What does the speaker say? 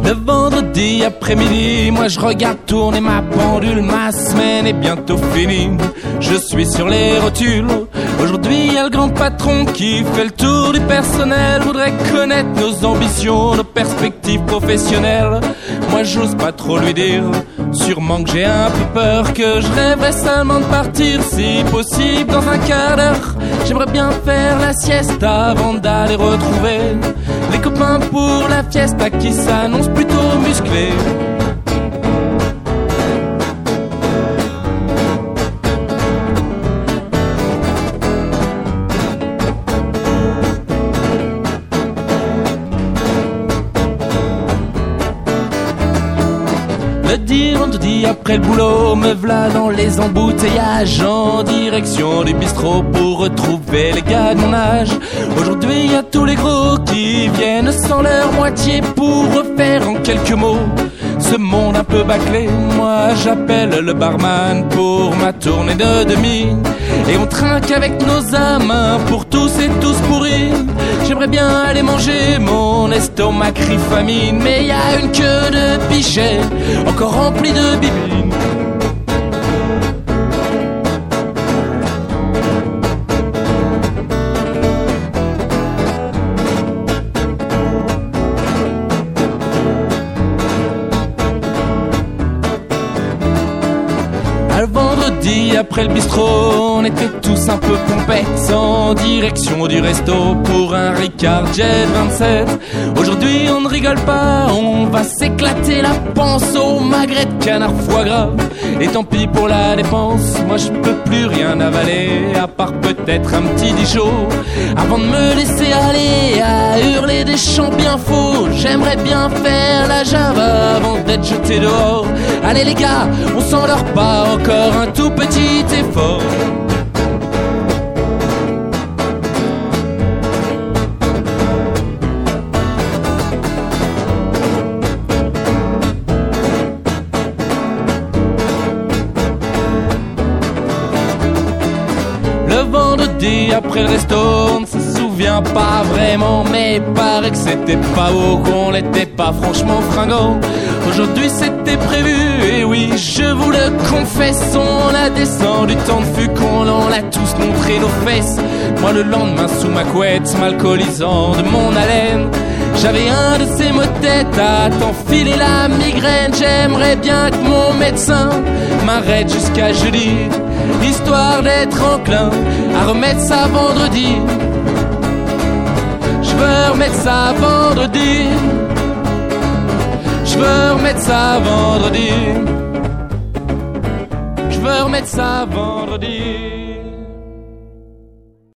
Le vendredi après-midi, moi je regarde tourner ma pendule, ma semaine est bientôt finie. Je suis sur les rotules. Aujourd'hui y a le grand patron qui fait le tour du personnel, voudrait connaître nos ambitions, nos perspectives professionnelles. Moi j'ose pas trop lui dire, sûrement que j'ai un peu peur, que je rêverais seulement de partir, si possible dans un quart d'heure. J'aimerais bien faire la sieste avant d'aller retrouver les copains pour la fiesta qui s'annonce plutôt musclée. Le vendredi après le boulot, me v'là dans les embouteillages, en direction du bistrot pour retrouver les gars de mon âge. Aujourd'hui y a tous les gros qui viennent sans leur moitié pour refaire en quelques mots ce monde un peu bâclé. Moi j'appelle le barman pour ma tournée de demi, et on trinque avec nos amants pour tous et tous pourrir. J'aimerais bien aller manger, mon estomac crie famine, mais y a une queue de pichet encore remplie de bibines. Le vendredi après le bistrot, on était tous un peu pompettes, en direction du resto pour un Ricard Jet 27. Aujourd'hui on ne rigole pas, on va s'éclater la panse au magret de canard foie gras. Et tant pis pour la dépense, moi je peux plus rien avaler, à part peut-être un petit dichot, avant de me laisser aller à hurler des chants bien faux. J'aimerais bien faire la Java avant d'être jeté dehors. Allez les gars, on s'en leur pas, encore un tout petit effort. Le vendredi après le resto, on ne se souvient pas vraiment, mais paraît que c'était pas beau, qu'on n'était pas franchement fringant. Aujourd'hui c'était prévu, et oui, je vous le confesse, on a descendu tant de fût qu'on en a tous montré nos fesses. Moi le lendemain sous ma couette, m'alcoolisant de mon haleine, j'avais un de ces maux de tête à t'enfiler la migraine. J'aimerais bien que mon médecin m'arrête jusqu'à jeudi, histoire d'être enclin à remettre ça vendredi. Je veux remettre ça vendredi. Je veux remettre ça vendredi. Je veux remettre ça vendredi.